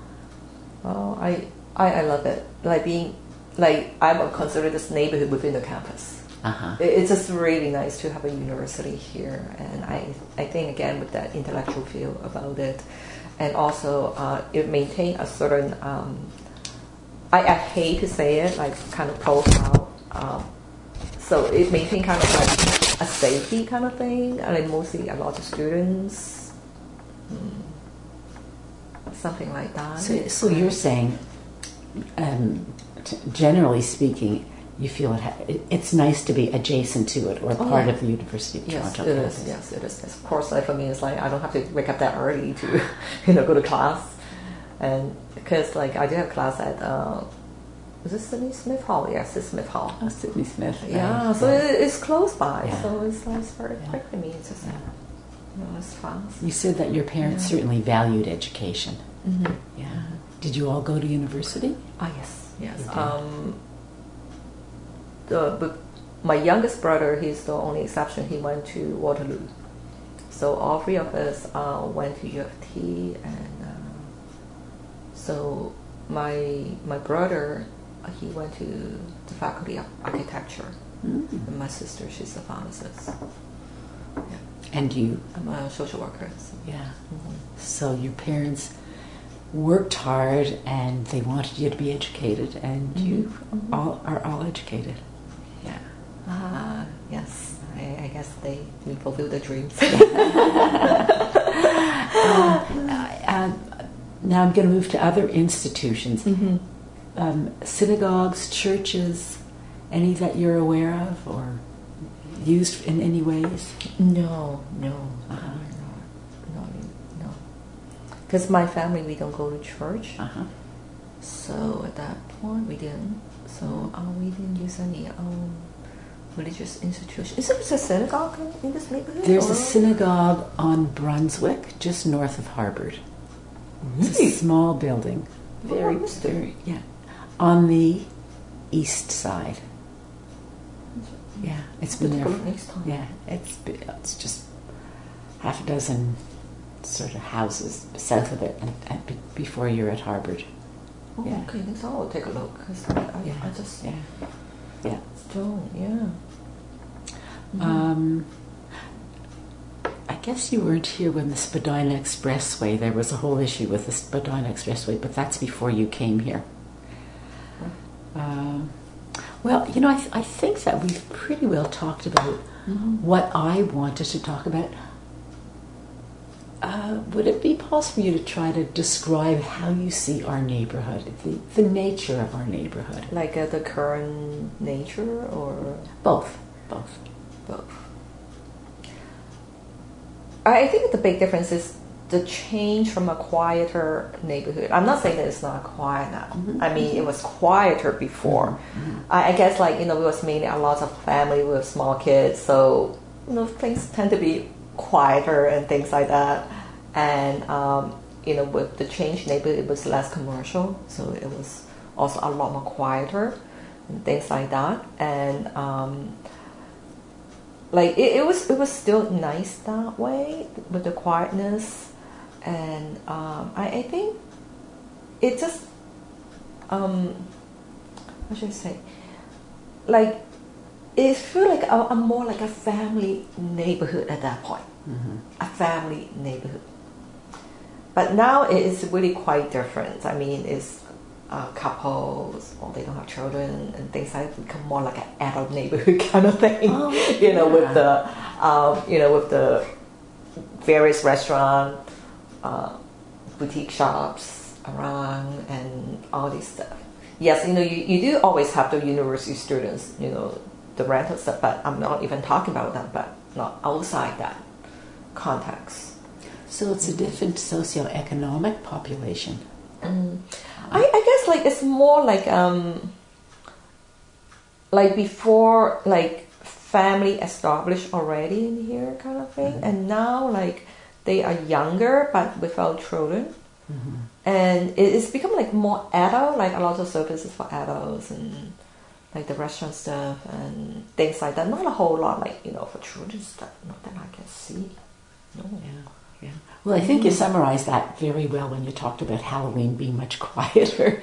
Oh, I love it. Like being, like I would consider this neighborhood within the campus. Uh-huh. It's just really nice to have a university here, and I think again with that intellectual feel about it, and also it maintains a certain I hate to say it, like kind of profile. So it maintains kind of like a safety kind of thing, and like mostly a lot of students, something like that. So you're saying, generally speaking, you feel it's nice to be adjacent to it or part of the University of Toronto. Yes, it is. Of course, like for me, it's like I don't have to wake up that early to, go to class, and because like I do have class at is this Sydney Smith Hall? Yes, it's Smith Hall. Oh, Sydney Smith. Yeah, so it's close by, so it's very quick for me. It's just it's fast. You said that your parents certainly valued education. Mm-hmm. Yeah. Did you all go to university? Yes. My youngest brother, he's the only exception. He went to Waterloo. So all 3 of us went to U of T, and so my brother, he went to the Faculty of Architecture, and my sister, she's a pharmacist. Yeah. And you? I'm a social worker. So. Yeah. Mm-hmm. So your parents worked hard, and they wanted you to be educated, and you are all educated. Yeah. Yes. I guess they fulfill their dreams. now I'm going to move to other institutions. Synagogues, churches, any that you're aware of or used in any ways? No. Because my family, we don't go to church. So at that point, we didn't. So we didn't use any religious institution. Is there a synagogue in this neighborhood? There's a synagogue on Brunswick, just north of Harvard. It's a small building. Very, yeah. On the east side. Yeah, it's been there. Yeah, it's just half a dozen sort of houses south of it, and before you're at Harvard. Oh, yeah. Okay, so I'll take a look. Cause I just don't. I guess you weren't here when the Spadina Expressway. There was a whole issue with the Spadina Expressway, but that's before you came here. Well, I think that we've pretty well talked about what I wanted to talk about. Would it be possible for you to try to describe how you see our neighborhood, the nature of our neighborhood? Like the current nature, or both? I think the big difference is the change from a quieter neighborhood. I'm not saying that it's not quiet now. I mean, it was quieter before. I guess it was mainly a lot of family with small kids, so things tend to be quieter and things like that. And with the changed neighborhood, it was less commercial, so it was also a lot more quieter and things like that. And it was still nice that way with the quietness. And I think it just what should I say? It felt like a more like a family neighborhood at that point. A family neighborhood. But now it is really quite different. I mean, it's couples, or they don't have children, and things like that become more like an adult neighborhood kind of thing. With the various restaurants, boutique shops around, and all this stuff. Yes, you do always have the university students, the rental stuff, but I'm not even talking about that, but not outside that context. So it's a different socioeconomic population. I guess it's more like before, family established already in here kind of thing, and now they are younger but without children, and it's become more adult, a lot of services for adults and the restaurant stuff and things like that. Not a whole lot for children stuff, not that I can see. No. Yeah. Well, I think you summarized that very well when you talked about Halloween being much quieter.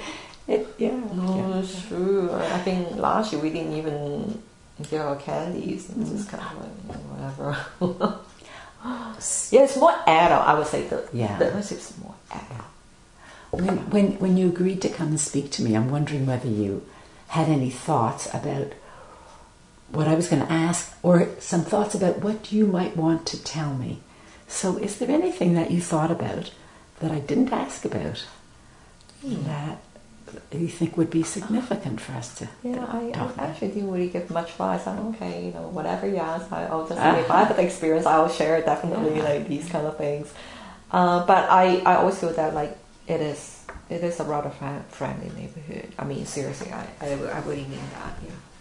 That's true. I think last year we didn't even get our candies. It's just kind of whatever. It's more adult, I would say. The message is more adult. When you agreed to come and speak to me, I'm wondering whether you had any thoughts about what I was going to ask, or some thoughts about what you might want to tell me. So is there anything that you thought about that I didn't ask about that you think would be significant for us to talk I actually didn't really give much thought. I said, okay, whatever you ask, I'll just, if I have the experience, I'll share definitely these kind of things. But I always feel that it is a rather friendly neighborhood. I mean, seriously, I really mean that,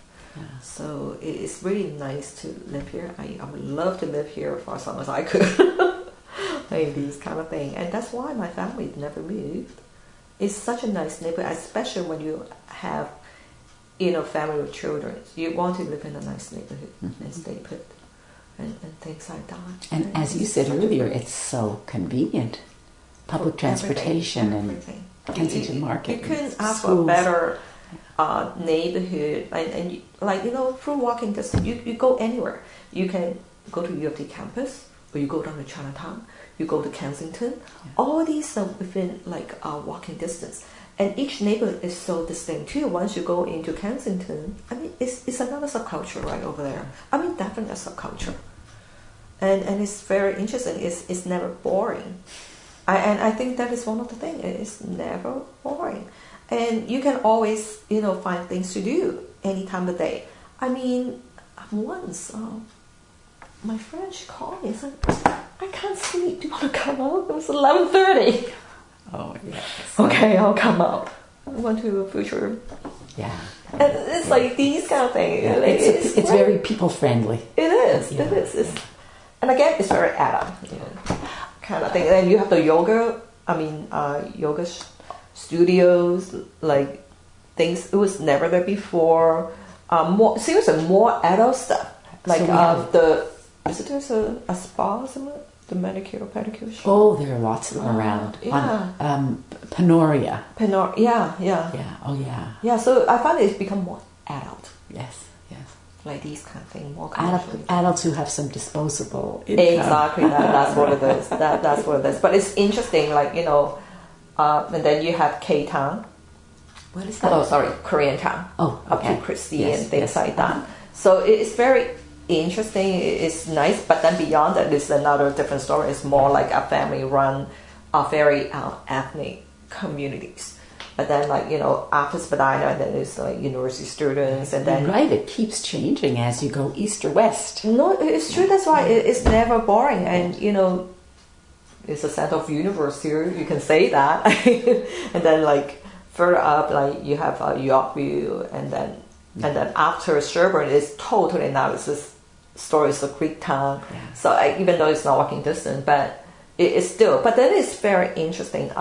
So it's really nice to live here. I would love to live here for as long as I could. These kind of thing. And that's why my family never moved. It's such a nice neighborhood, especially when you have, family with children. You want to live in a nice neighborhood and stay put and things like that. And as you said earlier, it's so convenient. Public transportation everything. And Kensington Market. You couldn't ask for a better neighborhood, and through walking distance, you go anywhere. You can go to U of T campus, or you go down to Chinatown, you go to Kensington. All these are within walking distance, and each neighborhood is so distinct too. Once you go into Kensington, I mean, it's another subculture right over there. I mean, definitely a subculture, and it's very interesting. It's never boring. I think that is one of the things. It's never boring. And you can always, find things to do any time of the day. I mean, once my friend, she called me and said, I can't sleep. Do you want to come out? It was 11:30. Oh, yes. Okay, I'll come out. I went to a future. Yeah. And it's like these kind of things. Yeah, it's very people-friendly. It is. Yeah. It is. And again, it's very adult kind of thing. And you have the yoga. Yoga studios, like things. It was never there before. More adult stuff. Like so there's a spa, somewhere, the manicure, pedicure shop. Oh, there are lots of them around. Yeah. Panoria. Yeah. Yeah. Oh, yeah. Yeah. So I find it's become more adult. Yes. Like these kind of things, more adults who have some disposable income. Exactly, that's what it is. That's what it is. But it's interesting, like and then you have K-Town. What is that? Oh, sorry, Koreatown. Oh, okay. Up to Christie and things like that. So it's very interesting. It's nice, but then beyond that, it's another different story. It's more like a family-run, very ethnic communities. But then, after Spadina, then it's like university students, and then right, it keeps changing as you go east or west. No, it's true. That's why it's never boring, and it's a center of universe here. You can say that, and then further up, you have Yorkville, and then after Sherburne, it's totally analysis stories of Greek town. Yeah. So even though it's not walking distance, but it's still. But then it's very interesting.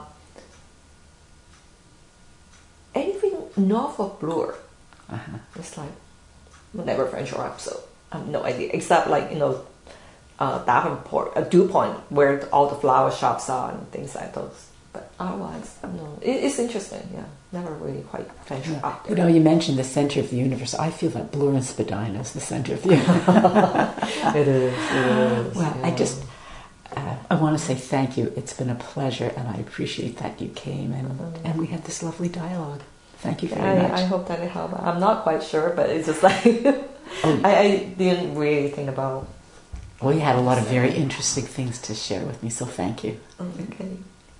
Anything north of Bloor, it's like never venture up, so I have no idea. Except Davenport, Dew Point, where all the flower shops are and things like those. But otherwise, no. It's interesting. Yeah, never really quite venture up there. You mentioned the center of the universe. I feel that Bloor and Spadina is the center of the universe. It is. Well, yeah. I want to say thank you. It's been a pleasure, and I appreciate that you came and we had this lovely dialogue. Thank you very much. I hope that it helped. I'm not quite sure, but it's just like I didn't really think about. Well, you had a lot of very interesting things to share with me, so thank you. Okay.